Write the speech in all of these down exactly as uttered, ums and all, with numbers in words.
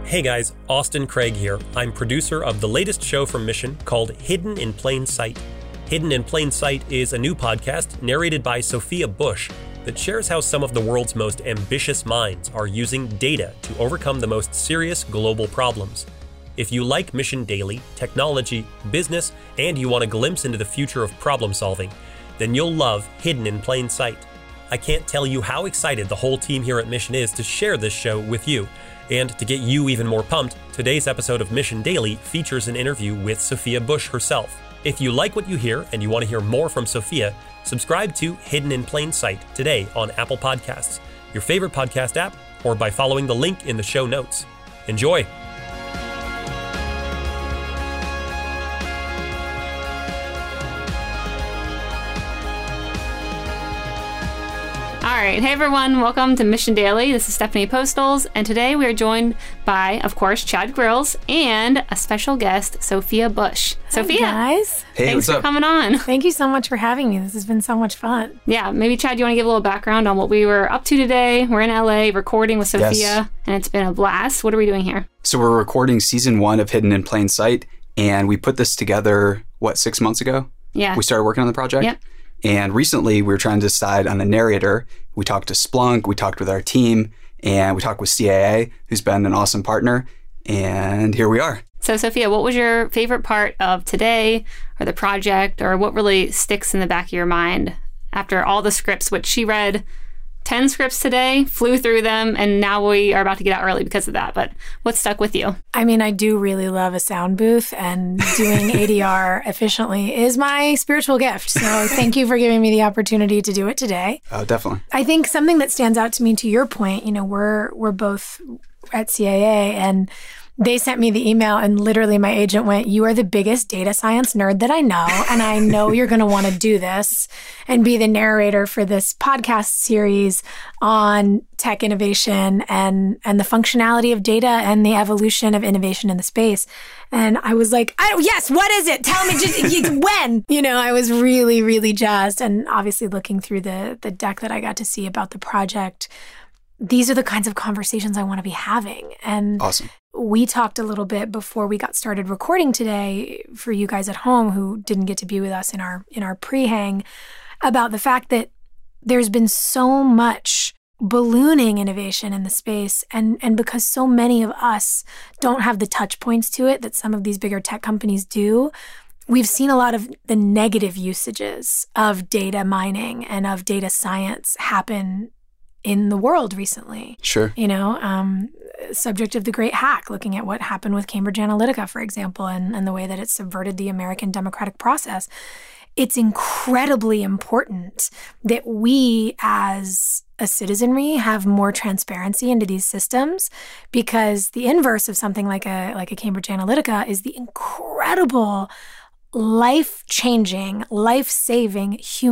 Hey guys, Austin Craig here. I'm producer of the latest show from Mission called Hidden in Plain Sight. Hidden in Plain Sight is a new podcast narrated by Sophia Bush that shares how some of the world's most ambitious minds are using data to overcome the most serious global problems. If you like Mission Daily, technology, business, and you want a glimpse into the future of problem solving, then you'll love Hidden in Plain Sight. I can't tell you how excited the whole team here at Mission is to share this show with you. And to get you even more pumped, today's episode of Mission Daily features an interview with Sophia Bush herself. If you like what you hear and you want to hear more from Sophia, subscribe to Hidden in Plain Sight today on Apple Podcasts, your favorite podcast app, or by following the link in the show notes. Enjoy! All right. Hey, everyone. Welcome to Mission Daily. This is Stephanie Postles, and today we are joined by, of course, Chad Grills and a special guest, Sophia Bush. Hi, Sophia. guys. Hey, Thanks what's for up? coming on. Thank you so much for having me. This has been so much fun. Yeah, maybe, Chad, you want to give a little background on what we were up to today? We're in L A recording with Sophia, Yes. and it's been a blast. What are we doing here? So we're recording season one of Hidden in Plain Sight, and we put this together, what, six months ago? Yeah. We started working on the project? Yep. And recently we were trying to decide on a narrator. We talked to Splunk, we talked with our team, and we talked with C A A, who's been an awesome partner. And here we are. So, Sophia, what was your favorite part of today or the project, or what really sticks in the back of your mind after all the scripts, which she read ten scripts today, flew through them, and now we are about to get out early because of that. But what stuck with you? I mean, I do really love a sound booth, and doing A D R efficiently is my spiritual gift. So thank you for giving me the opportunity to do it today. Oh, definitely. I think something that stands out to me, to your point, you know, we're we're both at C A A, and they sent me the email, and literally my agent went, "You are the biggest data science nerd that I know, and I know you're going to want to do this and be the narrator for this podcast series on tech innovation and and the functionality of data and the evolution of innovation in the space." And I was like, I, yes, what is it? Tell me just when. You know, I was really, really jazzed. And obviously looking through the the deck that I got to see about the project, these are the kinds of conversations I want to be having. And Awesome. we talked a little bit before we got started recording today, for you guys at home who didn't get to be with us in our in our pre-hang, about the fact that there's been so much ballooning innovation in the space, and and because so many of us don't have the touch points to it that some of these bigger tech companies do, we've seen a lot of the negative usages of data mining and of data science happen in the world recently. Sure. You know, um, subject of the great hack, looking at what happened with Cambridge Analytica, for example, and, and the way that it subverted the American democratic process. It's incredibly important that we as a citizenry have more transparency into these systems, because the inverse of something like a like a Cambridge Analytica is the incredible life-changing, life-saving,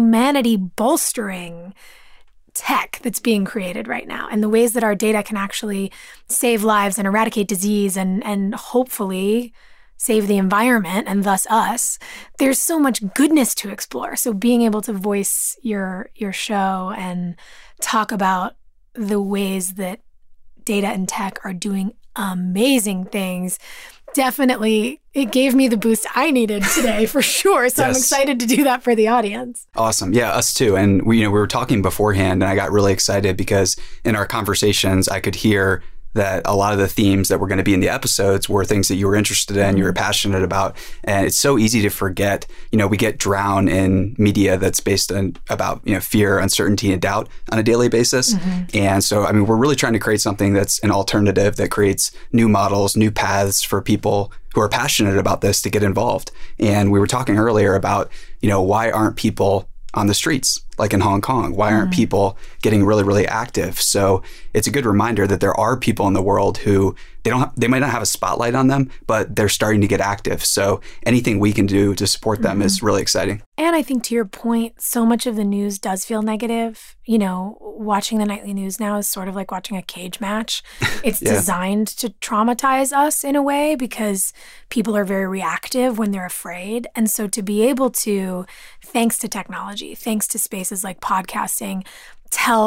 humanity-bolstering tech that's being created right now, and the ways that our data can actually save lives and eradicate disease and and hopefully save the environment and thus us. There's so much goodness to explore. So being able to voice your your show and talk about the ways that data and tech are doing amazing things, definitely, it gave me the boost I needed today for sure. So Yes. I'm excited to do that for the audience. Awesome. Yeah, us too. And we, you know, we were talking beforehand, and I got really excited because in our conversations, I could hear that a lot of the themes that were going to be in the episodes were things that you were interested in, you were passionate about. And it's so easy to forget. You know, we get drowned in media that's based on about, you know, fear, uncertainty, and doubt on a daily basis. Mm-hmm. And so, I mean, we're really trying to create something that's an alternative that creates new models, new paths for people who are passionate about this to get involved. And we were talking earlier about, you know, why aren't people on the streets, like in Hong Kong? Why aren't mm. people getting really, really active? So it's a good reminder that there are people in the world who they don't, have, they might not have a spotlight on them, but they're starting to get active. So anything we can do to support them mm-hmm. is really exciting. And I think to your point, so much of the news does feel negative. You know, watching the nightly news now is sort of like watching a cage match. It's yeah. designed to traumatize us in a way because people are very reactive when they're afraid. And so to be able to, thanks to technology, thanks to spaces like podcasting, tell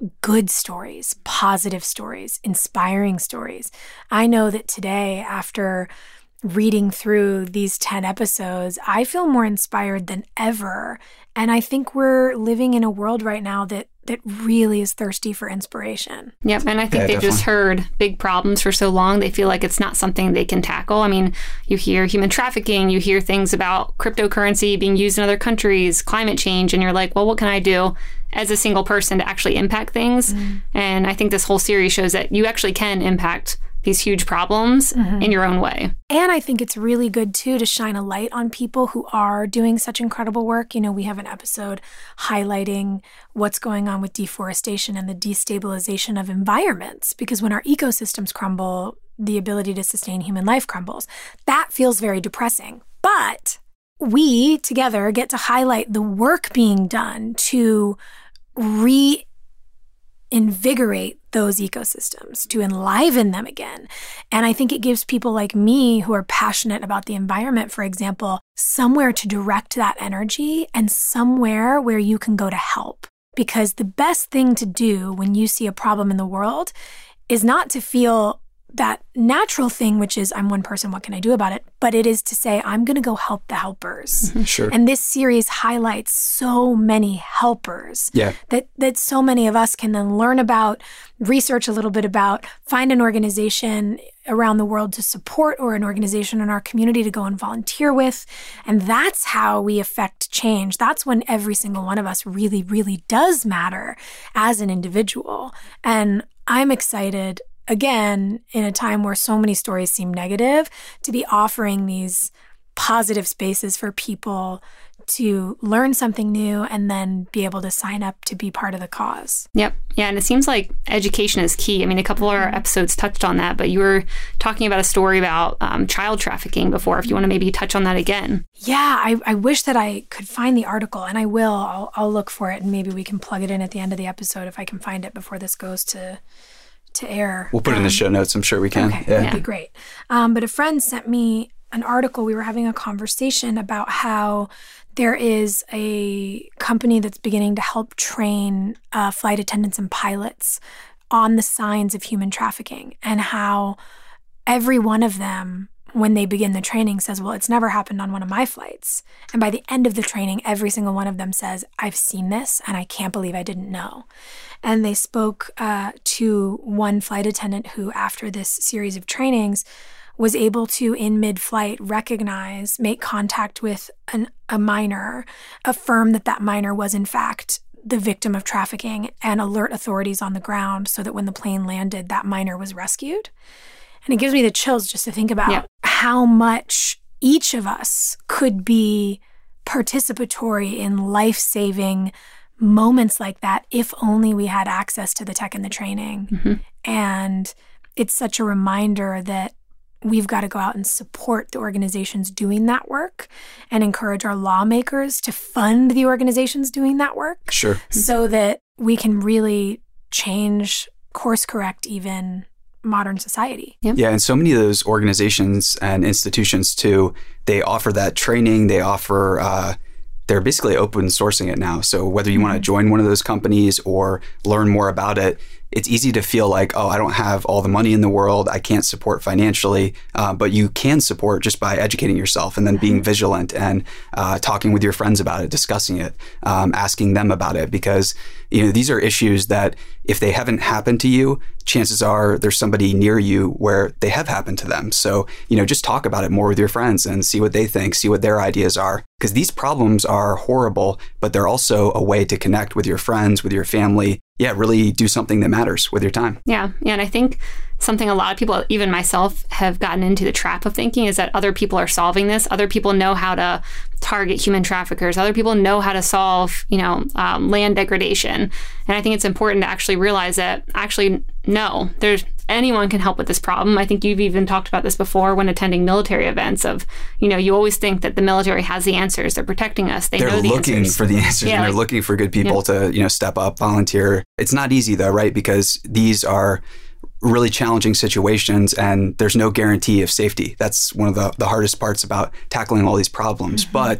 good stories, positive stories, inspiring stories. I know that today, after reading through these ten episodes, I feel more inspired than ever. And I think we're living in a world right now that that really is thirsty for inspiration. Yep. And I think Yeah, they've definitely. just heard big problems for so long. They feel like it's not something they can tackle. I mean, you hear human trafficking, you hear things about cryptocurrency being used in other countries, climate change, and you're like, well, what can I do as a single person to actually impact things? Mm. And I think this whole series shows that you actually can impact these huge problems mm-hmm. in your own way. And I think it's really good, too, to shine a light on people who are doing such incredible work. You know, we have an episode highlighting what's going on with deforestation and the destabilization of environments, because when our ecosystems crumble, the ability to sustain human life crumbles. That feels very depressing. But we together get to highlight the work being done to re invigorate those ecosystems, to enliven them again. And I think it gives people like me who are passionate about the environment, for example, somewhere to direct that energy and somewhere where you can go to help. Because the best thing to do when you see a problem in the world is not to feel that natural thing, which is, I'm one person, what can I do about it? But it is to say, I'm going to go help the helpers. Mm-hmm. Sure. And this series highlights so many helpers yeah. that, that so many of us can then learn about, research a little bit about, find an organization around the world to support or an organization in our community to go and volunteer with. And that's how we affect change. That's when every single one of us really, really does matter as an individual. And I'm excited, again, in a time where so many stories seem negative, to be offering these positive spaces for people to learn something new and then be able to sign up to be part of the cause. Yep. Yeah. And it seems like education is key. I mean, a couple of our episodes touched on that, but you were talking about a story about um, child trafficking before. If you want to maybe touch on that again. Yeah, I, I wish that I could find the article, and I will. I'll, I'll look for it, and maybe we can plug it in at the end of the episode if I can find it before this goes to to air. We'll put it in the show notes. I'm sure we can. Okay, yeah. that'd be great. Um, but a friend sent me an article. We were having a conversation about how there is a company that's beginning to help train uh, flight attendants and pilots on the signs of human trafficking, and how every one of them, when they begin the training, says, well, it's never happened on one of my flights. And by the end of the training, every single one of them says, I've seen this and I can't believe I didn't know. And they spoke uh, to one flight attendant who, after this series of trainings, was able to, in mid-flight, recognize, make contact with an, a minor, affirm that that minor was, in fact, the victim of trafficking, and alert authorities on the ground so that when the plane landed, that minor was rescued. And it gives me the chills just to think about yeah. how much each of us could be participatory in life-saving moments like that if only we had access to the tech and the training. Mm-hmm. And it's such a reminder that we've got to go out and support the organizations doing that work and encourage our lawmakers to fund the organizations doing that work. Sure. So that we can really change, course correct even modern society. Yep. Yeah, and so many of those organizations and institutions too, they offer that training, they offer, uh, they're basically open sourcing it now. So whether you mm-hmm. want to join one of those companies or learn more about it, it's easy to feel like, oh, I don't have all the money in the world, I can't support financially, uh, but you can support just by educating yourself and then being vigilant and uh, talking with your friends about it, discussing it, um, asking them about it, because you know these are issues that if they haven't happened to you, chances are there's somebody near you where they have happened to them. So you know, just talk about it more with your friends and see what they think, see what their ideas are, because these problems are horrible, but they're also a way to connect with your friends, with your family. Yeah, really do something that matters with your time. Yeah. Yeah. And I think something a lot of people, even myself, have gotten into the trap of thinking is that other people are solving this. Other people know how to target human traffickers. Other people know how to solve, you know, um, land degradation. And I think it's important to actually realize that actually, no, there's anyone can help with this problem. I think you've even talked about this before when attending military events of, you know, you always think that the military has the answers. They're protecting us. They they're know the looking answers. for the answers yeah, and they're like, looking for good people yeah. to, you know, step up, volunteer. It's not easy though, right? Because these are really challenging situations and there's no guarantee of safety. That's one of the, the hardest parts about tackling all these problems. Mm-hmm. But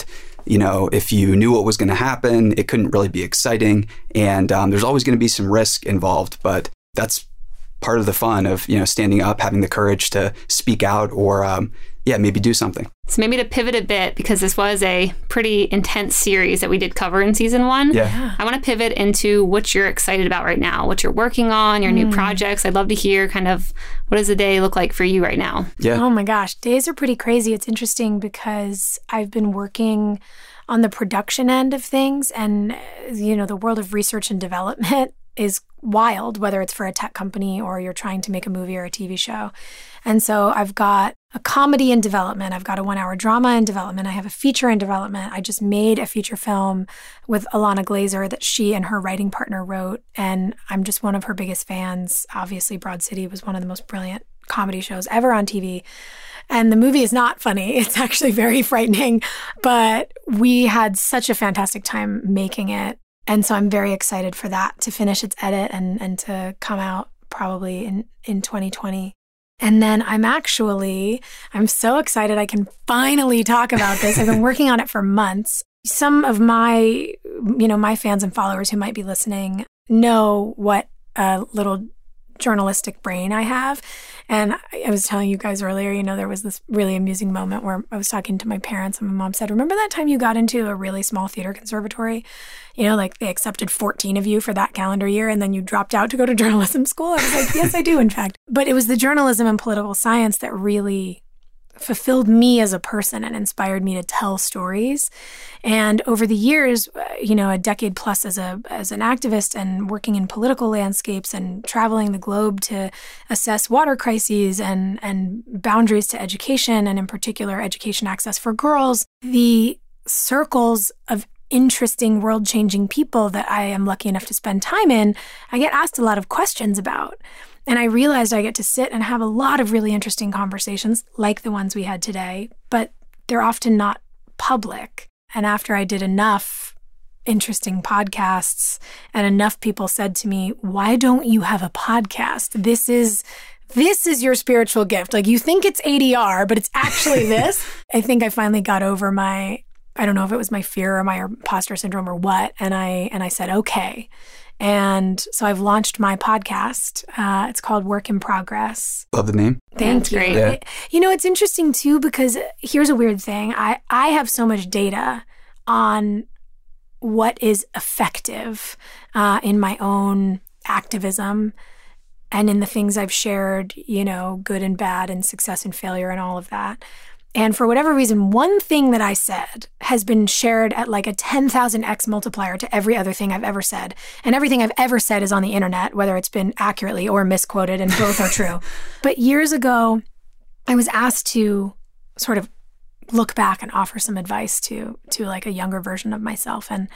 You know, if you knew what was going to happen, it couldn't really be exciting. And um, there's always going to be some risk involved, but that's part of the fun of, you know, standing up, having the courage to speak out or, um, yeah, maybe do something. So maybe to pivot a bit, because this was a pretty intense series that we did cover in season one. Yeah. I want to pivot into what you're excited about right now, what you're working on, your mm. new projects. I'd love to hear kind of what does the day look like for you right now? Yeah. Oh my gosh, days are pretty crazy. It's interesting because I've been working on the production end of things, and, you know, the world of research and development is wild, whether it's for a tech company or you're trying to make a movie or a T V show. And so I've got a comedy in development. I've got a one-hour drama in development. I have a feature in development. I just made a feature film with Alana Glazer that she and her writing partner wrote, and I'm just one of her biggest fans. Obviously, Broad City was one of the most brilliant comedy shows ever on T V. And the movie is not funny. It's actually very frightening, but we had such a fantastic time making it. And so I'm very excited for that to finish its edit and, and to come out probably in, in twenty twenty. And then I'm actually, I'm so excited I can finally talk about this. I've been working on it for months. Some of my, you know, my fans and followers who might be listening know what a little journalistic brain I have. And I was telling you guys earlier, you know, there was this really amusing moment where I was talking to my parents and my mom said, remember that time you got into a really small theater conservatory? You know, like they accepted fourteen of you for that calendar year and then you dropped out to go to journalism school. I was like, yes, I do, in fact. But it was the journalism and political science that really fulfilled me as a person and inspired me to tell stories. And over the years, you know, a decade plus as a as an activist and working in political landscapes and traveling the globe to assess water crises and, and boundaries to education, and in particular, education access for girls, the circles of interesting, world-changing people that I am lucky enough to spend time in, I get asked a lot of questions about. And I realized I get to sit and have a lot of really interesting conversations like the ones we had today, but they're often not public. And after I did enough interesting podcasts and enough people said to me, why don't you have a podcast? This is this is your spiritual gift. Like, you think it's A D R, but it's actually this. I think I finally got over my, I don't know if it was my fear or my imposter syndrome or what. And I and I said, okay. And so I've launched my podcast. Uh, it's called Work in Progress. Love the name. Thank you. Great. Yeah. You know, it's interesting too, because here's a weird thing. I, I have so much data on what is effective uh, in my own activism and in the things I've shared, you know, good and bad and success and failure and all of that. And for whatever reason, one thing that I said has been shared at like a ten thousand x multiplier to every other thing I've ever said. And everything I've ever said is on the internet, whether it's been accurately or misquoted, and both are true. But years ago, I was asked to sort of look back and offer some advice to, to like a younger version of myself. And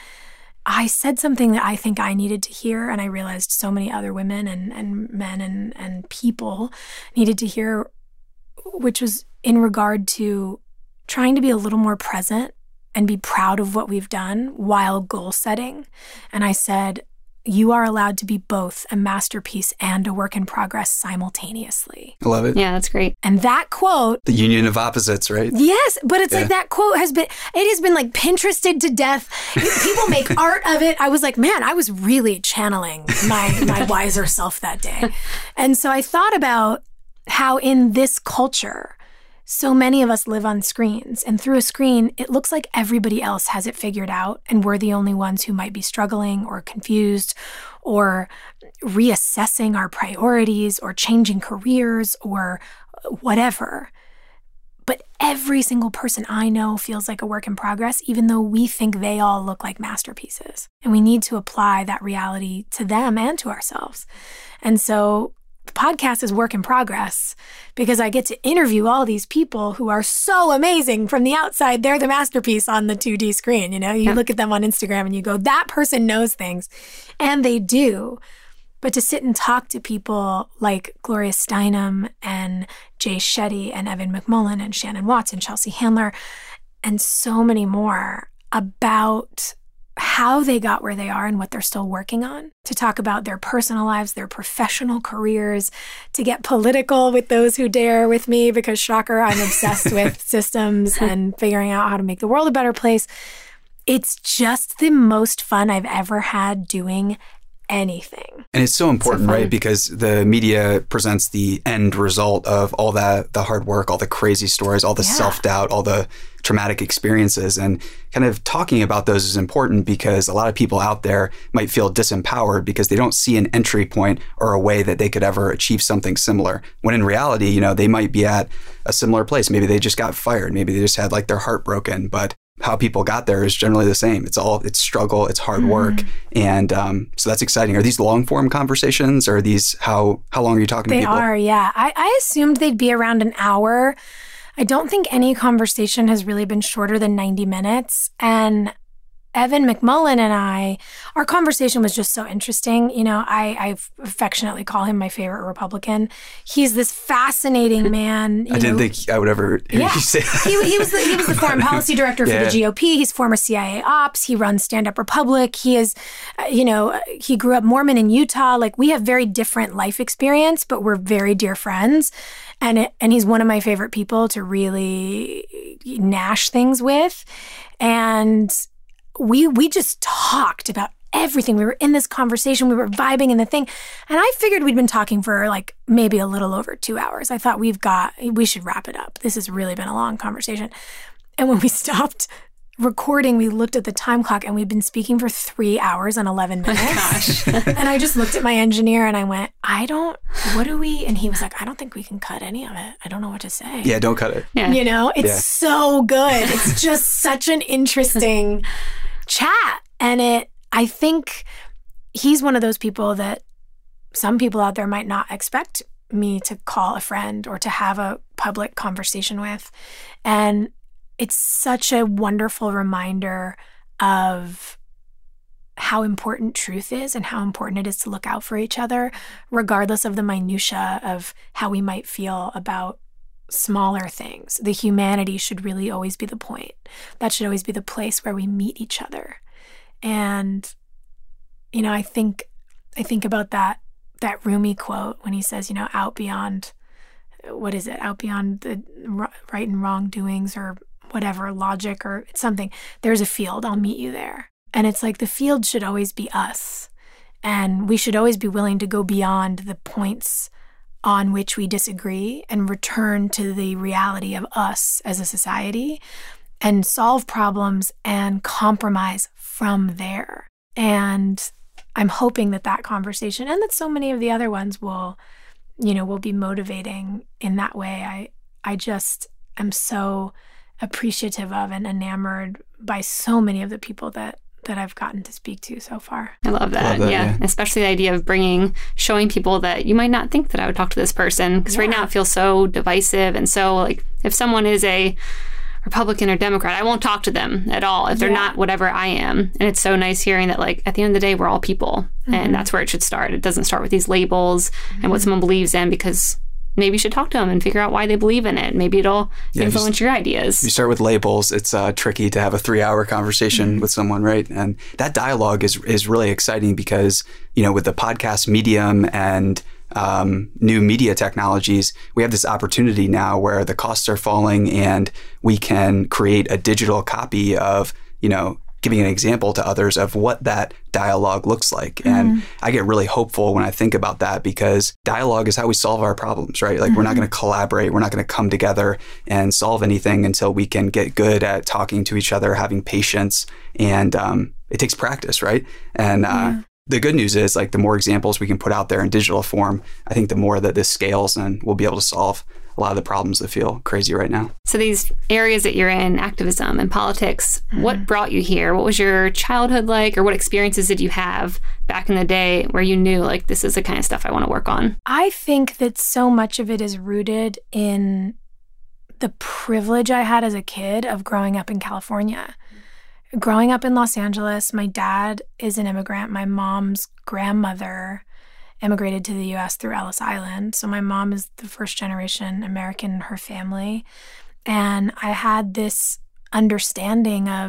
I said something that I think I needed to hear, and I realized so many other women and, and men and, and people needed to hear, which was in regard to trying to be a little more present and be proud of what we've done while goal setting. And I said, you are allowed to be both a masterpiece and a work in progress simultaneously. I love it. Yeah, that's great. And that quote... The union of opposites, right? Yes, but it's Yeah. like that quote has been, it has been like Pinterested to death. People make art of it. I was like, man, I was really channeling my, my wiser self that day. And so I thought about how in this culture, so many of us live on screens, and through a screen, it looks like everybody else has it figured out, and we're the only ones who might be struggling or confused or reassessing our priorities or changing careers or whatever. But every single person I know feels like a work in progress, even though we think they all look like masterpieces. And we need to apply that reality to them and to ourselves. And so the podcast is work in progress because I get to interview all these people who are so amazing from the outside. They're the masterpiece on the two D screen. You know, you Yeah. look at them on Instagram and you go, that person knows things. And they do. But to sit and talk to people like Gloria Steinem and Jay Shetty and Evan McMullen and Shannon Watts and Chelsea Handler and so many more about how they got where they are and what they're still working on, to talk about their personal lives, their professional careers, to get political with those who dare with me, because shocker, I'm obsessed with systems and figuring out how to make the world a better place. It's just the most fun I've ever had doing anything. And it's so important, so right? Because the media presents the end result of all that, the hard work, all the crazy stories, all the yeah. self-doubt, all the traumatic experiences. And kind of talking about those is important because a lot of people out there might feel disempowered because they don't see an entry point or a way that they could ever achieve something similar. When in reality, you know, they might be at a similar place. Maybe they just got fired. Maybe they just had like their heart broken. But how people got there is generally the same. It's all, it's struggle, it's hard work. Mm. And um, so that's exciting. Are these long form conversations or are these, how, how long are you talking they to people? They are, yeah. I, I assumed they'd be around an hour. I don't think any conversation has really been shorter than ninety minutes. And Evan McMullin and I, our conversation was just so interesting. You know, I, I affectionately call him my favorite Republican. He's this fascinating man. You I didn't know, think I would ever hear yeah. you say that. He, he was the, he was the foreign policy director for yeah. the G O P. He's former C I A ops. He runs Stand Up Republic. He is, uh, you know, he grew up Mormon in Utah. Like, we have very different life experience, but we're very dear friends. And it, and he's one of my favorite people to really gnash things with. And we we just talked about everything. We were in this conversation. We were vibing in the thing. And I figured we'd been talking for like maybe a little over two hours. I thought we've got, we should wrap it up. This has really been a long conversation. And when we stopped recording, we looked at the time clock and we'd been speaking for three hours and eleven minutes. Oh my gosh. And I just looked at my engineer and I went, I don't, what do we, and he was like, I don't think we can cut any of it. I don't know what to say. Yeah, don't cut it. Yeah. You know, it's Yeah. so good. It's just such an interesting chat. And it, I think he's one of those people that some people out there might not expect me to call a friend or to have a public conversation with. And it's such a wonderful reminder of how important truth is and how important it is to look out for each other, regardless of the minutia of how we might feel about smaller things. The humanity should really always be the point. That should always be the place where we meet each other. And, you know, I think I think about that that Rumi quote when he says, you know, out beyond, what is it? Out beyond the right and wrong doings or whatever, logic or something. There's a field. I'll meet you there. And it's like the field should always be us. And we should always be willing to go beyond the points on which we disagree and return to the reality of us as a society and solve problems and compromise from there. And I'm hoping that that conversation and that so many of the other ones will, you know, will be motivating in that way. I, I just am so appreciative of and enamored by so many of the people that that I've gotten to speak to so far. I love that. Love that, yeah. yeah. Especially the idea of bringing, showing people that you might not think that I would talk to this person. Because Yeah. right now it feels so divisive. And so, like, if someone is a Republican or Democrat, I won't talk to them at all if they're Yeah. not whatever I am. And it's so nice hearing that, like, at the end of the day, we're all people. Mm-hmm. And that's where it should start. It doesn't start with these labels mm-hmm. and what someone believes in, because maybe you should talk to them and figure out why they believe in it. Maybe it'll Yeah, influence just- your ideas. If you start with labels, it's uh, tricky to have a three-hour conversation Mm-hmm. with someone, right? And that dialogue is is really exciting because, you know, with the podcast medium and um, new media technologies, we have this opportunity now where the costs are falling and we can create a digital copy of, you know, giving an example to others of what that dialogue looks like. Mm-hmm. And I get really hopeful when I think about that because dialogue is how we solve our problems, right? Like mm-hmm. we're not going to collaborate. We're not going to come together and solve anything until we can get good at talking to each other, having patience. And um, it takes practice, right? And uh, yeah. the good news is, like, the more examples we can put out there in digital form, I think the more that this scales and we'll be able to solve a lot of the problems that feel crazy right now. So these areas that you're in, activism and politics, mm-hmm. what brought you here? What was your childhood like, or what experiences did you have back in the day where you knew, like, this is the kind of stuff I want to work on? I think that so much of it is rooted in the privilege I had as a kid of growing up in California. Growing up in Los Angeles, my dad is an immigrant. My mom's grandmother immigrated to the U S through Ellis Island. So my mom is the first generation American in her family. And I had this understanding of,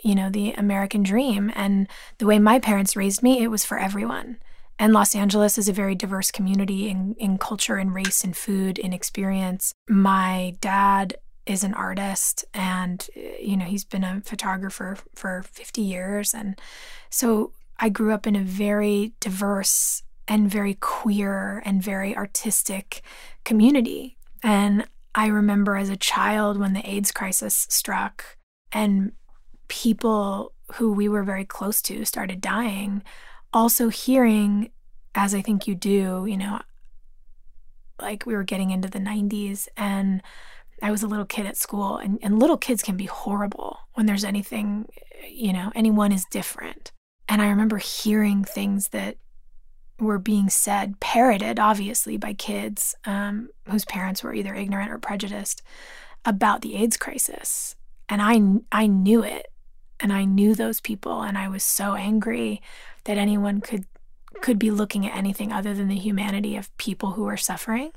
you know, the American dream. And the way my parents raised me, it was for everyone. And Los Angeles is a very diverse community in, in culture and race and food and experience. My dad is an artist, and, you know, he's been a photographer for fifty years. And so I grew up in a very diverse and very queer and very artistic community. And I remember as a child when the AIDS crisis struck and people who we were very close to started dying, also hearing, as I think you do, you know, like we were getting into the nineties and I was a little kid at school, and, and little kids can be horrible when there's anything, you know, anyone is different. And I remember hearing things that were being said, parroted, obviously, by kids um, whose parents were either ignorant or prejudiced about the AIDS crisis. And I, I knew it, and I knew those people, and I was so angry that anyone could could be looking at anything other than the humanity of people who are suffering.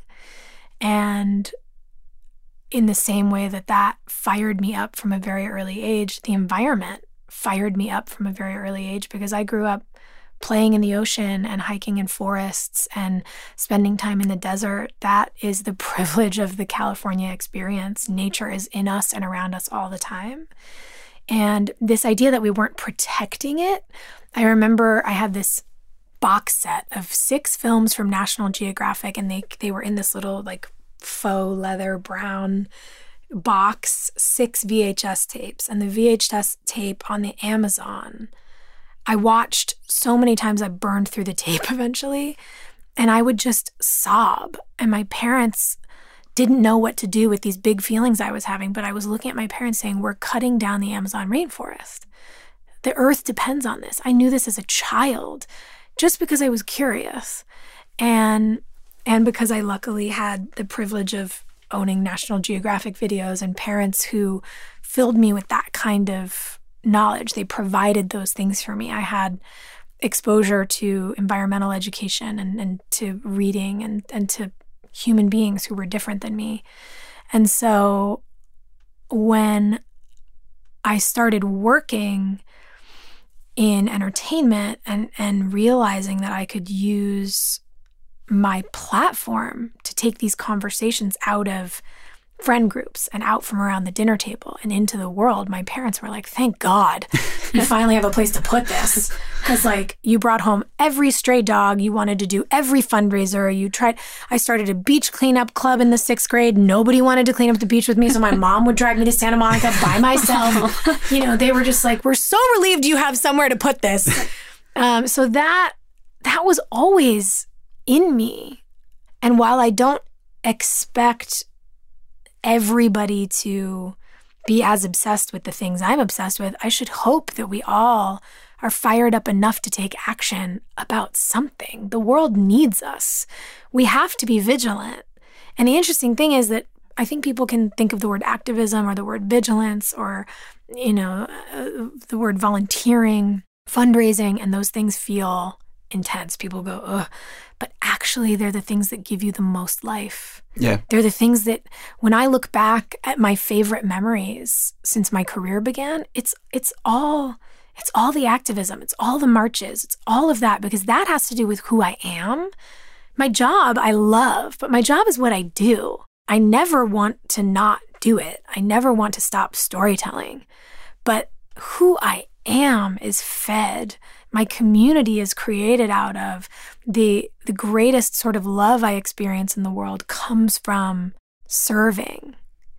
And in the same way that that fired me up from a very early age, the environment fired me up from a very early age, because I grew up playing in the ocean and hiking in forests and spending time in the desert. That is the privilege of the California experience. Nature is in us and around us all the time. And this idea that we weren't protecting it, I remember I had this box set of six films from National Geographic, and they they were in this little like faux leather brown box, six V H S tapes. And the V H S tape on the Amazon, I watched so many times I burned through the tape eventually, and I would just sob. And my parents didn't know what to do with these big feelings I was having, but I was looking at my parents saying, we're cutting down the Amazon rainforest. The earth depends on this. I knew this as a child just because I was curious. And and because I luckily had the privilege of owning National Geographic videos and parents who filled me with that kind of knowledge. They provided those things for me. I had exposure to environmental education and, and to reading and, and to human beings who were different than me. And so when I started working in entertainment and, and realizing that I could use my platform to take these conversations out of friend groups and out from around the dinner table and into the world, my parents were like, thank God you finally have a place to put this. Because like you brought home every stray dog, you wanted to do every fundraiser, you tried. I started a beach cleanup club in the sixth grade. Nobody wanted to clean up the beach with me, so my mom would drag me to Santa Monica by myself. You know, they were just like, we're so relieved you have somewhere to put this. Um, so that that was always in me. And while I don't expect everybody to be as obsessed with the things I'm obsessed with, I should hope that we all are fired up enough to take action about something. The world needs us. We have to be vigilant. And the interesting thing is that I think people can think of the word activism or the word vigilance or, you know, uh, the word volunteering, fundraising, and those things feel intense. People go, ugh. But actually, they're the things that give you the most life. Yeah. They're the things that, when I look back at my favorite memories since my career began, it's it's all it's all the activism. It's all the marches. It's all of that, because that has to do with who I am. My job, I love, but my job is what I do. I never want to not do it. I never want to stop storytelling. But who I am is fed. My community is created out of the the greatest sort of love I experience in the world comes from serving.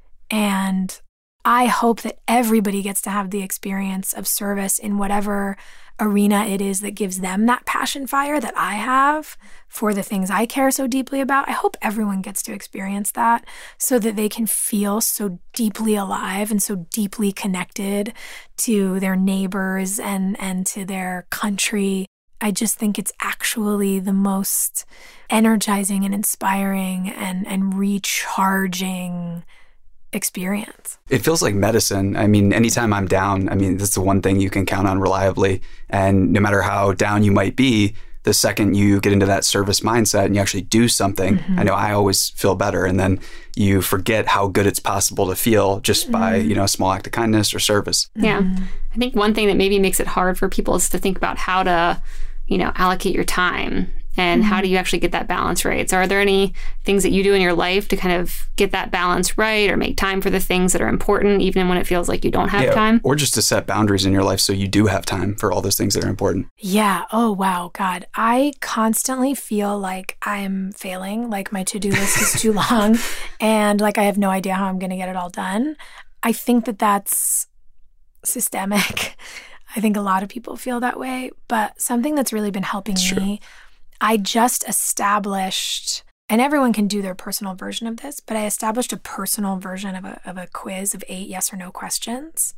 And I hope that everybody gets to have the experience of service in whatever arena it is that gives them that passion fire that I have for the things I care so deeply about. I hope everyone gets to experience that so that they can feel so deeply alive and so deeply connected to their neighbors and, and to their country. I just think it's actually the most energizing and inspiring and, and recharging experience. It feels like medicine. I mean, anytime I'm down, I mean, that's the one thing you can count on reliably. And no matter how down you might be, the second you get into that service mindset and you actually do something, mm-hmm. I know I always feel better. And then you forget how good it's possible to feel just by, mm-hmm. you know, a small act of kindness or service. Yeah. Mm-hmm. I think one thing that maybe makes it hard for people is to think about how to, you know, allocate your time. And mm-hmm. how do you actually get that balance right? So are there any things that you do in your life to kind of get that balance right or make time for the things that are important, even when it feels like you don't have yeah, time? Or just to set boundaries in your life so you do have time for all those things that are important. Yeah. Oh, wow. God, I constantly feel like I'm failing, like my to-do list is too long and like I have no idea how I'm going to get it all done. I think that that's systemic. I think a lot of people feel that way, but something that's really been helping it's me, true. I just established, and everyone can do their personal version of this, but I established a personal version of a of a quiz of eight yes or no questions.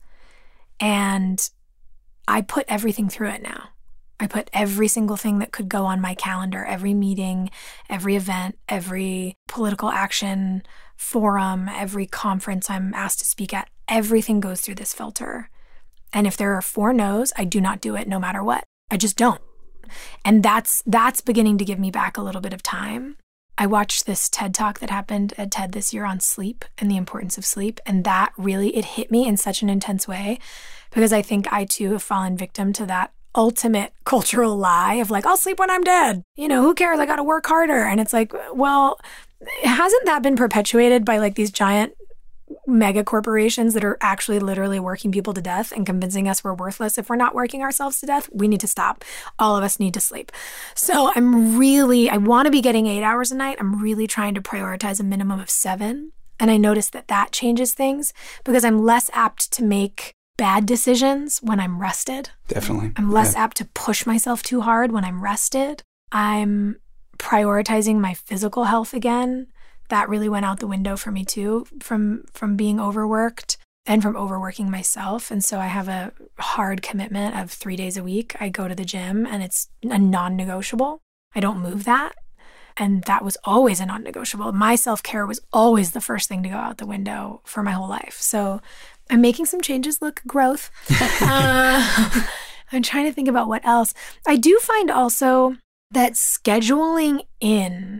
And I put everything through it now. I put every single thing that could go on my calendar, every meeting, every event, every political action forum, every conference I'm asked to speak at, everything goes through this filter. And if there are four no's, I do not do it no matter what. I just don't. And that's that's beginning to give me back a little bit of time. I watched this TED Talk that happened at TED this year on sleep and the importance of sleep. And that really, it hit me in such an intense way because I think I too have fallen victim to that ultimate cultural lie of like, I'll sleep when I'm dead. You know, who cares? I got to work harder. And it's like, well, hasn't that been perpetuated by like these giant mega corporations that are actually literally working people to death and convincing us we're worthless if we're not working ourselves to death? We need to stop. All of us need to sleep. So I'm really, I want to be getting eight hours a night. I'm really trying to prioritize a minimum of seven. And I noticed that that changes things because I'm less apt to make bad decisions when I'm rested. Definitely. I'm less yeah. apt to push myself too hard when I'm rested. I'm prioritizing my physical health again. That really went out the window for me too, from from being overworked and from overworking myself. And so I have a hard commitment of three days a week. I go to the gym and it's a non-negotiable. I don't move that. And that was always a non-negotiable. My self-care was always the first thing to go out the window for my whole life. So I'm making some changes. Look, growth. uh, I'm trying to think about what else. I do find also that scheduling in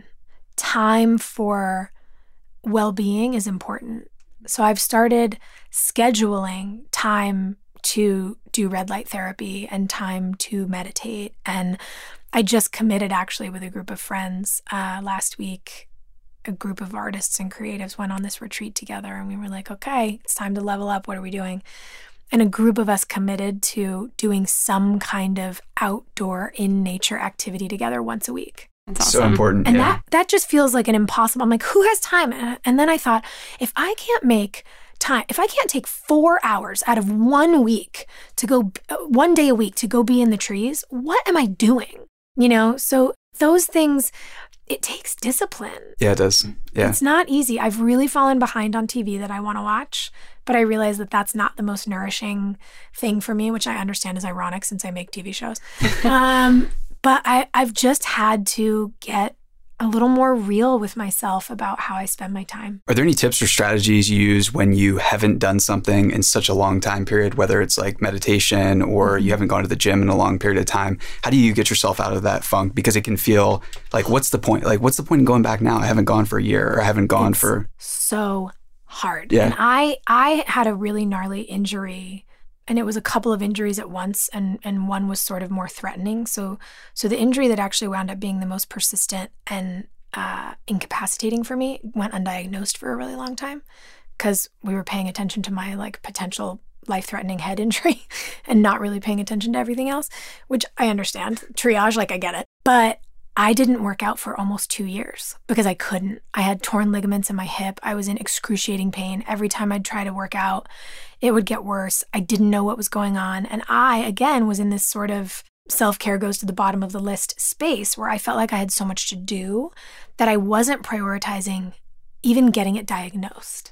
time for well-being is important. So I've started scheduling time to do red light therapy and time to meditate. And I just committed actually with a group of friends uh, last week. A group of artists and creatives went on this retreat together and we were like, okay, it's time to level up. What are we doing? And a group of us committed to doing some kind of outdoor in nature activity together once a week. That's awesome. So important. And yeah. that that just feels like an impossible. I'm like, who has time? And then I thought, if I can't make time, if I can't take four hours out of one week to go, one day a week to go be in the trees, what am I doing? You know, so those things, it takes discipline. Yeah, it does. Yeah. It's not easy. I've really fallen behind on T V that I want to watch, but I realize that that's not the most nourishing thing for me, which I understand is ironic since I make T V shows. um, But I, I've just had to get a little more real with myself about how I spend my time. Are there any tips or strategies you use when you haven't done something in such a long time period, whether it's like meditation or you haven't gone to the gym in a long period of time? How do you get yourself out of that funk? Because it can feel like, what's the point? Like, what's the point in going back now? I haven't gone for a year or I haven't gone it's for... so hard. Yeah. And I, I had a really gnarly injury. And it was a couple of injuries at once, and, and one was sort of more threatening. So so the injury that actually wound up being the most persistent and uh, incapacitating for me went undiagnosed for a really long time because we were paying attention to my like potential life-threatening head injury and not really paying attention to everything else, which I understand. Triage, like I get it. But I didn't work out for almost two years because I couldn't. I had torn ligaments in my hip. I was in excruciating pain. Every time I'd try to work out, it would get worse. I didn't know what was going on. And I, again, was in this sort of self-care goes to the bottom of the list space where I felt like I had so much to do that I wasn't prioritizing even getting it diagnosed.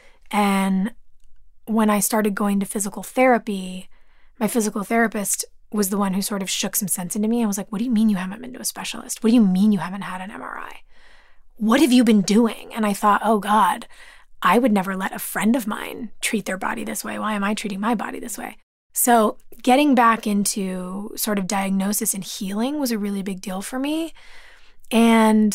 And when I started going to physical therapy, my physical therapist was the one who sort of shook some sense into me. I was like, what do you mean you haven't been to a specialist? What do you mean you haven't had an M R I? What have you been doing? And I thought, oh God, I would never let a friend of mine treat their body this way. Why am I treating my body this way? So getting back into sort of diagnosis and healing was a really big deal for me. And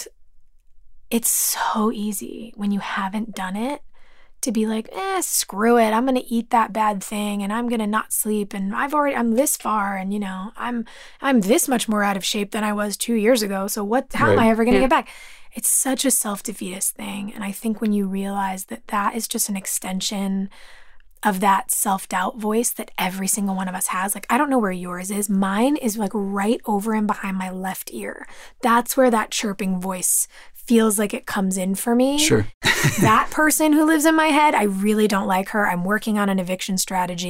it's so easy when you haven't done it to be like, eh, screw it. I'm going to eat that bad thing and I'm going to not sleep. And I've already, I'm this far and, you know, I'm, I'm this much more out of shape than I was two years ago. So what, how right. am I ever going to yeah. get back? It's such a self-defeatist thing. And I think when you realize that that is just an extension of that self-doubt voice that every single one of us has, like, I don't know where yours is. Mine is like right over and behind my left ear. That's where that chirping voice feels like it comes in for me. Sure. That person who lives in my head, I really don't like her. I'm working on an eviction strategy.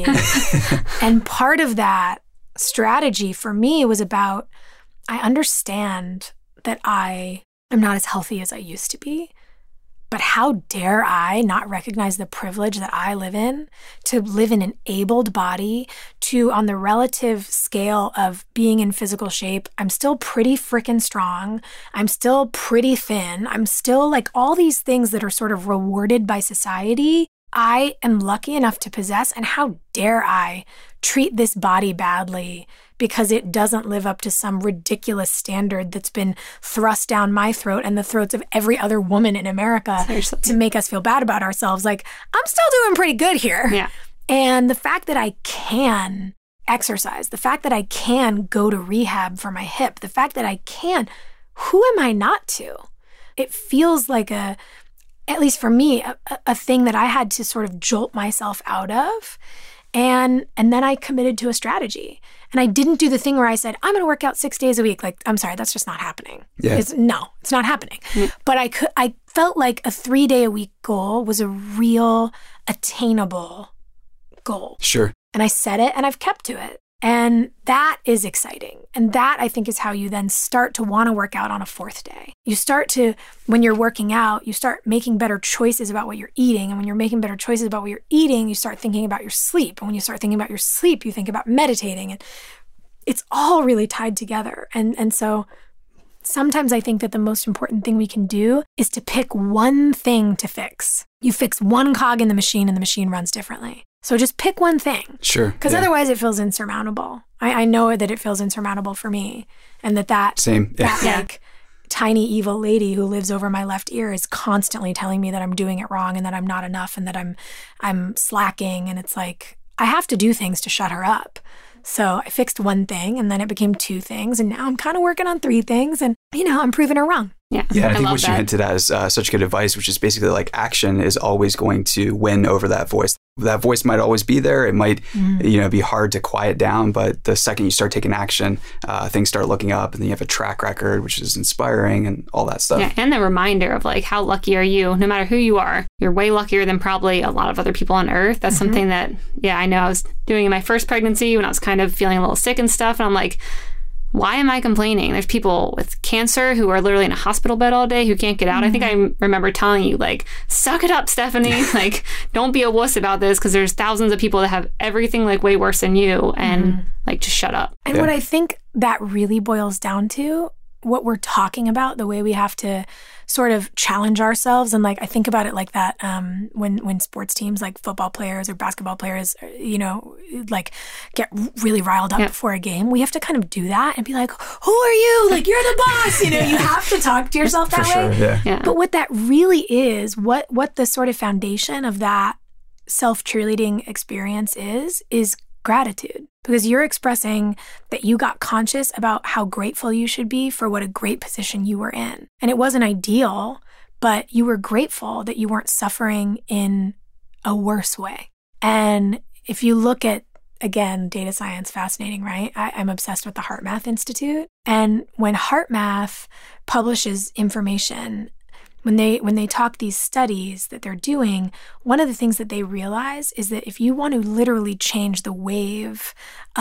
And part of that strategy for me was about, I understand that I am not as healthy as I used to be, but how dare I not recognize the privilege that I live in, to live in an abled body, to, on the relative scale of being in physical shape, I'm still pretty freaking strong. I'm still pretty thin. I'm still like all these things that are sort of rewarded by society, I am lucky enough to possess. And how dare I treat this body badly because it doesn't live up to some ridiculous standard that's been thrust down my throat and the throats of every other woman in America Seriously. To make us feel bad about ourselves. Like, I'm still doing pretty good here. Yeah. And the fact that I can exercise, the fact that I can go to rehab for my hip, the fact that I can, who am I not to? It feels like a, at least for me, a, a thing that I had to sort of jolt myself out of. And and then I committed to a strategy. And I didn't do the thing where I said, I'm going to work out six days a week. Like, I'm sorry, that's just not happening. Yeah. It's, no, it's not happening. Mm. But I could, I felt like a three day a week goal was a real attainable goal. Sure. And I set it and I've kept to it. And that is exciting. And that, I think, is how you then start to want to work out on a fourth day. You start to, when you're working out, you start making better choices about what you're eating. And when you're making better choices about what you're eating, you start thinking about your sleep. And when you start thinking about your sleep, you think about meditating. And it's all really tied together. And, and so sometimes I think that the most important thing we can do is to pick one thing to fix. You fix one cog in the machine and the machine runs differently. So just pick one thing. Sure. Because yeah. otherwise it feels insurmountable. I, I know that it feels insurmountable for me. And that that, Same. Yeah. that Yeah. like tiny evil lady who lives over my left ear is constantly telling me that I'm doing it wrong and that I'm not enough and that I'm I'm slacking. And it's like, I have to do things to shut her up. So I fixed one thing and then it became two things. And now I'm kind of working on three things and, you know, I'm proving her wrong. Yeah, yeah. I, I think love what that. you hinted at is uh, such good advice, which is basically like action is always going to win over that voice. That voice might always be there. It might, mm. you know, be hard to quiet down. But the second you start taking action, uh, things start looking up, and then you have a track record, which is inspiring, and all that stuff. Yeah, and the reminder of like, how lucky are you? No matter who you are, you're way luckier than probably a lot of other people on Earth. That's mm-hmm. something that, yeah, I know I was doing in my first pregnancy when I was kind of feeling a little sick and stuff, and I'm like, why am I complaining? There's people with cancer who are literally in a hospital bed all day who can't get out. Mm-hmm. I think I remember telling you, like, suck it up, Stephanie. Like, don't be a wuss about this because there's thousands of people that have everything like way worse than you. And mm-hmm. like, just shut up. And yeah. what I think that really boils down to, what we're talking about, the way we have to sort of challenge ourselves. And like, I think about it like that um, when, when sports teams like football players or basketball players, you know, like get really riled up yep. before a game. We have to kind of do that and be like, who are you? Like, you're the boss. You know, you have to talk to yourself that For way. Sure, yeah. Yeah. But what that really is, what, what the sort of foundation of that self-cheerleading experience is, is gratitude. Because you're expressing that you got conscious about how grateful you should be for what a great position you were in. And it wasn't ideal, but you were grateful that you weren't suffering in a worse way. And if you look at, again, data science, fascinating, right? I, I'm obsessed with the HeartMath Institute. And when HeartMath publishes information, When they when they talk these studies that they're doing, one of the things that they realize is that if you want to literally change the wave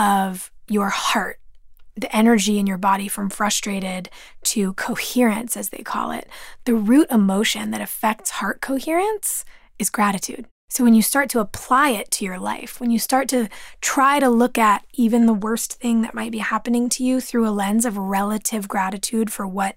of your heart, the energy in your body from frustrated to coherence, as they call it, the root emotion that affects heart coherence is gratitude. So when you start to apply it to your life, when you start to try to look at even the worst thing that might be happening to you through a lens of relative gratitude for what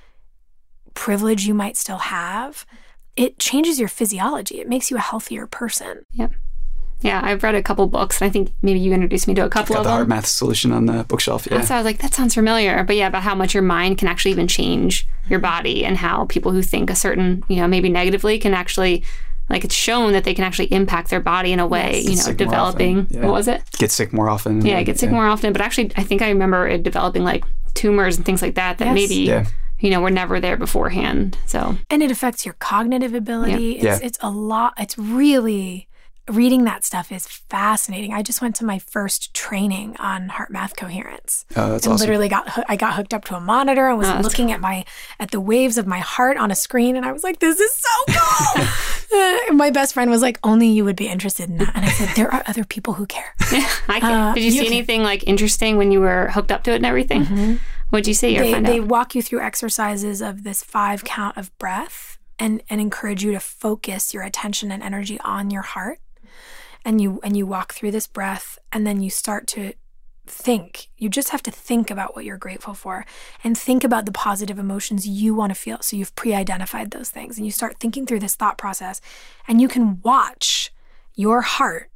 privilege you might still have, it changes your physiology. It makes you a healthier person. Yep. Yeah, I've read a couple books, and I think maybe you introduced me to a couple Got of the them. Heart Math Solution on the bookshelf. Yeah. So I was like, that sounds familiar. But yeah, about how much your mind can actually even change your body, and how people who think a certain, you know, maybe negatively can actually, like, it's shown that they can actually impact their body in a way, Yes. you know, Sick more developing, often. Yeah. what was it? Get sick more often. Yeah, get sick more often. But actually, I think I remember it developing like tumors and things like that, that Yes. maybe, Yeah. you know, were never there beforehand. So, And it affects your cognitive ability. Yeah. It's Yeah. it's a lot. It's really reading that stuff is fascinating. I just went to my first training on heart math coherence. Oh, that's and awesome. literally got hoo- I got hooked up to a monitor and was Oh, that's looking at my at the waves of my heart on a screen, and I was like, this is so cool. Uh, and my best friend was like, only you would be interested in that. And I said, there are other people who care. I can. Uh, Did you, you see can- anything like interesting when you were hooked up to it and everything? Mm-hmm. What'd you see or They find they out? walk you through exercises of this five count of breath and and encourage you to focus your attention and energy on your heart. And you and you walk through this breath, and then you start to think. You just have to think about what you're grateful for, and think about the positive emotions you want to feel. So you've pre-identified those things, and you start thinking through this thought process, and you can watch your heart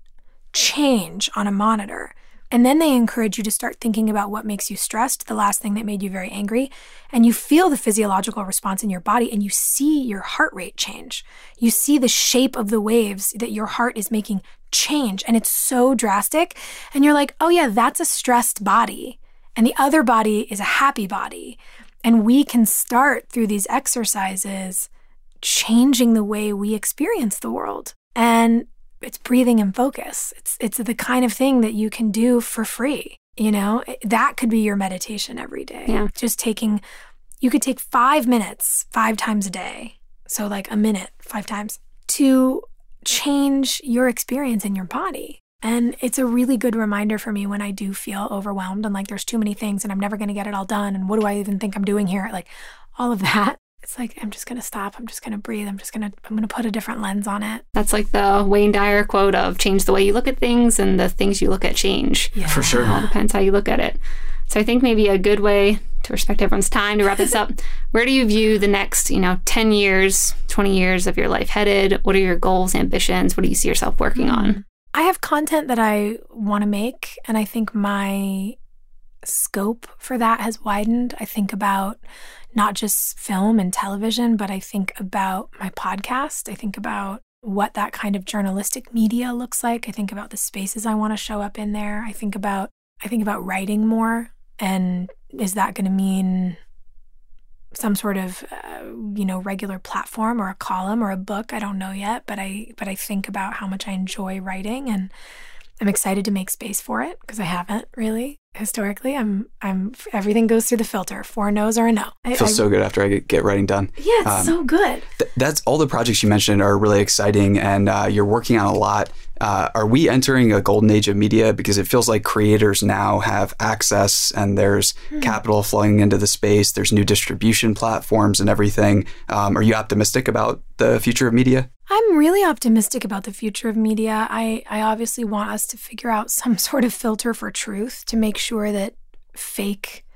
change on a monitor. And then they encourage you to start thinking about what makes you stressed, the last thing that made you very angry, and you feel the physiological response in your body, and you see your heart rate change. You see the shape of the waves that your heart is making change, and it's so drastic. And you're like, oh yeah, that's a stressed body, and the other body is a happy body. And we can start through these exercises changing the way we experience the world. And it's breathing and focus. It's it's the kind of thing that you can do for free. You know, that could be your meditation every day. Yeah. Just taking, you could take five minutes, five times a day. So like a minute, five times to change your experience in your body. And it's a really good reminder for me when I do feel overwhelmed and like there's too many things and I'm never going to get it all done. And what do I even think I'm doing here? Like all of that. It's like, I'm just going to stop. I'm just going to breathe. I'm just going to, I'm going to put a different lens on it. That's like the Wayne Dyer quote of change the way you look at things, and the things you look at change. Yeah. For sure. It all depends how you look at it. So I think maybe a good way to respect everyone's time to wrap this up, where do you view the next, you know, ten years, twenty years of your life headed? What are your goals, ambitions? What do you see yourself working on? I have content that I want to make, and I think my scope for that has widened. I think about not just film and television, but I think about my podcast. I think about what that kind of journalistic media looks like. I think about the spaces I want to show up in there. I think about I think about writing more, and is that going to mean some sort of uh, you know regular platform or a column or a book? I don't know yet, but I but I think about how much I enjoy writing, and I'm excited to make space for it because I haven't really historically. I'm I'm everything goes through the filter, for a no's or a no. I, It feels I, so good after I get, get writing done. yeah, it's Um, so good. Th- that's all the projects you mentioned are really exciting, and uh, you're working on a lot. Uh, are we entering a golden age of media? Because it feels like creators now have access, and there's Hmm. capital flowing into the space. There's new distribution platforms and everything. Um, are you optimistic about the future of media? I'm really optimistic about the future of media. I, I obviously want us to figure out some sort of filter for truth to make sure that fake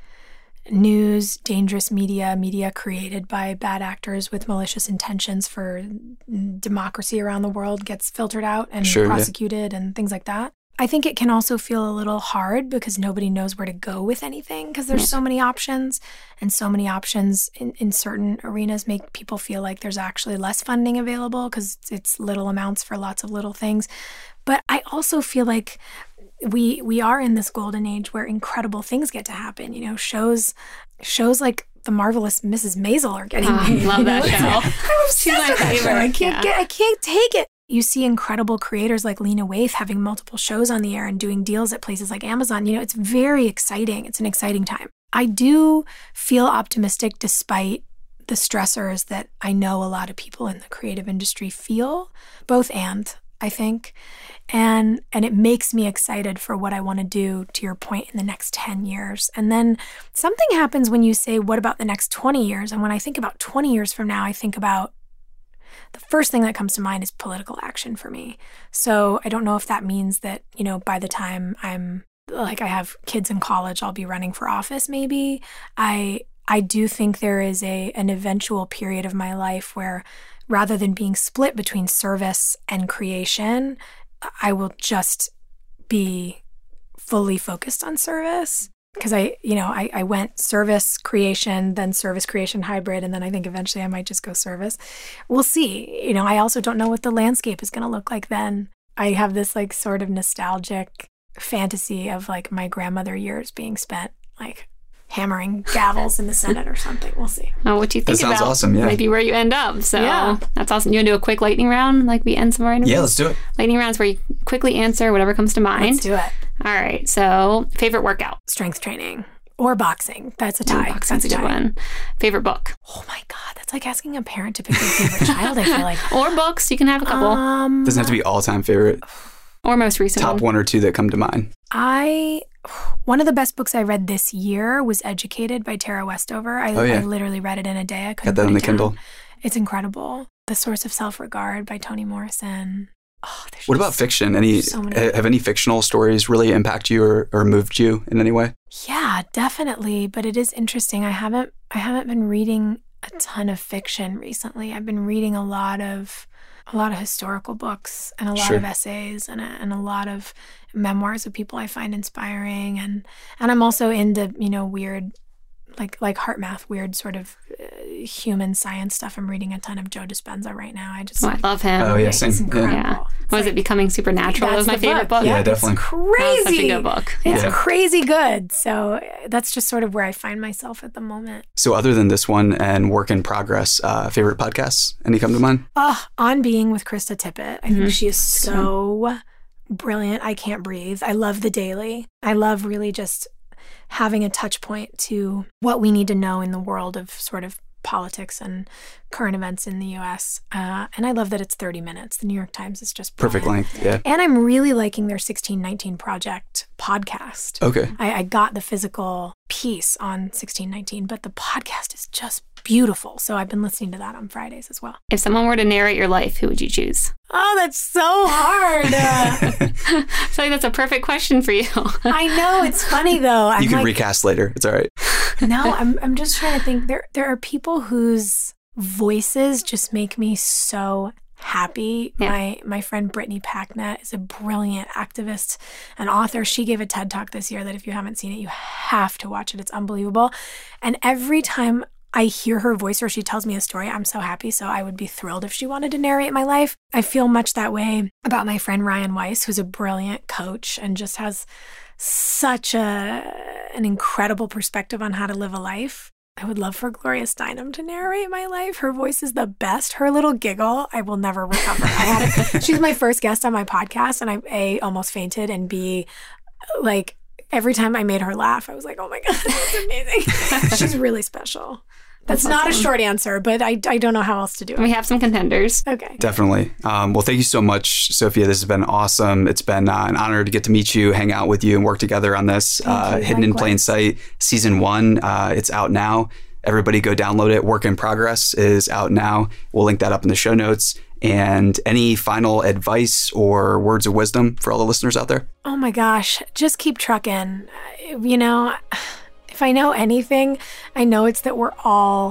news, dangerous media, media created by bad actors with malicious intentions for democracy around the world gets filtered out and Sure, yeah. prosecuted and things like that. I think it can also feel a little hard because nobody knows where to go with anything because there's so many options, and so many options in, in certain arenas make people feel like there's actually less funding available because it's little amounts for lots of little things. But I also feel like we we are in this golden age where incredible things get to happen. You know, shows shows like The Marvelous Missus Maisel are getting Oh, made. love that You know, show. it's like, I'm obsessed She's my with that show. favorite, I can't yeah. get I can't take it. You see incredible creators like Lena Waithe having multiple shows on the air and doing deals at places like Amazon. You know, it's very exciting. It's an exciting time. I do feel optimistic despite the stressors that I know a lot of people in the creative industry feel, both and, I think. And and it makes me excited for what I want to do, to your point, in the next ten years. And then something happens when you say, what about the next twenty years? And when I think about twenty years from now, I think about the first thing that comes to mind is political action for me. So I don't know if that means that, you know, by the time I'm like I have kids in college, I'll be running for office maybe. I I do think there is a an eventual period of my life where rather than being split between service and creation, I will just be fully focused on service. Because I, you know, I, I went service creation, then service creation hybrid, and then I think eventually I might just go service. We'll see. You know, I also don't know what the landscape is going to look like then. I have this like sort of nostalgic fantasy of like my grandmother years being spent like hammering gavels in the Senate or something. We'll see. Oh, what do you think That sounds about awesome, yeah. maybe where you end up? So Yeah. that's awesome. You want to do a quick lightning round like we end some of our interviews? Yeah, let's do it. Lightning rounds where you quickly answer whatever comes to mind. Let's do it. All right. So favorite workout? Strength training or boxing. That's a tie. Boxing's a That's good one. Favorite book? Oh my God. That's like asking a parent to pick their favorite child, I feel like. Or books. You can have a couple. Um, Doesn't have to be all-time favorite. or most recent Top one. one or two that come to mind. I one of the best books I read this year was Educated by Tara Westover. I, Oh, yeah. I literally read it in a day. I couldn't Got that put on it the Kindle. down. It's incredible. The Source of Self-Regard by Toni Morrison. Oh, there's What about just fiction? Any so many. ha- have any fictional stories really impact you or, or moved you in any way? Yeah, definitely. But it is interesting. I haven't I haven't been reading a ton of fiction recently. I've been reading a lot of a lot of historical books and a lot Sure. of essays and a, and a lot of memoirs of people I find inspiring, and and I'm also into, you know, weird like like heart math, weird sort of uh, human science stuff. I'm reading a ton of Joe Dispenza right now. I just Oh, I love him. Oh, yeah, yeah, same. he's Yeah. incredible. Yeah. It's Was it like- Becoming Supernatural? That was my That's the favorite book. Yeah, it's definitely. crazy. That was such a good book. It's Yeah. crazy good. So uh, that's just sort of where I find myself at the moment. So other than this one and Work in Progress, uh, favorite podcasts? Any come to mind? Oh, On Being with Krista Tippett. I Mhm. think she is so brilliant. I can't breathe. I love The Daily. I love really just having a touch point to what we need to know in the world of sort of politics and current events in the U S. Uh, and I love that it's thirty minutes. The New York Times is just Perfect brilliant. length. Yeah. And I'm really liking their sixteen nineteen Project podcast. Okay. I, I got the physical piece on sixteen nineteen, but the podcast is just beautiful. So I've been listening to that on Fridays as well. If someone were to narrate your life, who would you choose? Oh, that's so hard. Uh, I feel like that's a perfect question for you. I know. It's funny, though. I'm You can like, recast later. It's all right. no, I'm, I'm just trying to think. There, there are people whose voices just make me so happy. Yeah. My my friend Brittany Packnett is a brilliant activist and author. She gave a TED Talk this year that if you haven't seen it, you have to watch it. It's unbelievable. And every time I hear her voice or she tells me a story, I'm so happy. So I would be thrilled if she wanted to narrate my life. I feel much that way about my friend Ryan Weiss, who's a brilliant coach and just has such a an incredible perspective on how to live a life. I would love for Gloria Steinem to narrate my life. Her voice is the best. Her little giggle, I will never recover. I had a, she's my first guest on my podcast, and I A, almost fainted, and B, like every time I made her laugh, I was like, oh my God, that's amazing. She's really special. That's, That's not a awesome. short answer, but I, I don't know how else to do it. We have some contenders. Okay. Definitely. Um, well, thank you so much, Sophia. This has been awesome. It's been uh, an honor to get to meet you, hang out with you, and work together on this. Thank Uh, you. Hidden in Likewise. Plain Sight, season one. Uh, it's out now. Everybody go download it. Work in Progress is out now. We'll link that up in the show notes. And any final advice or words of wisdom for all the listeners out there? Oh my gosh, just keep trucking. You know, if I know anything, I know it's that we're all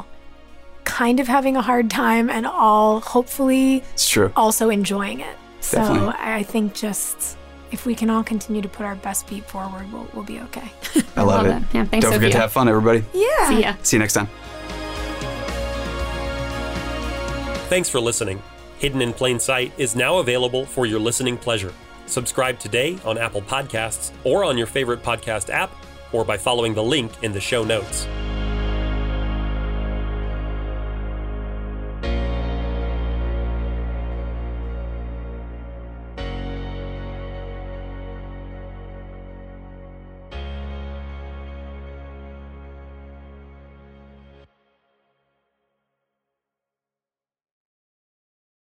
kind of having a hard time and all hopefully It's true. also enjoying it. So Definitely. I I think just if we can all continue to put our best feet forward, we'll, we'll be okay. I love, it. Yeah, thanks, Don't Sophia. forget to have fun, everybody. Yeah. See ya. See you next time. Thanks for listening. Hidden in Plain Sight is now available for your listening pleasure. Subscribe today on Apple Podcasts or on your favorite podcast app, or by following the link in the show notes.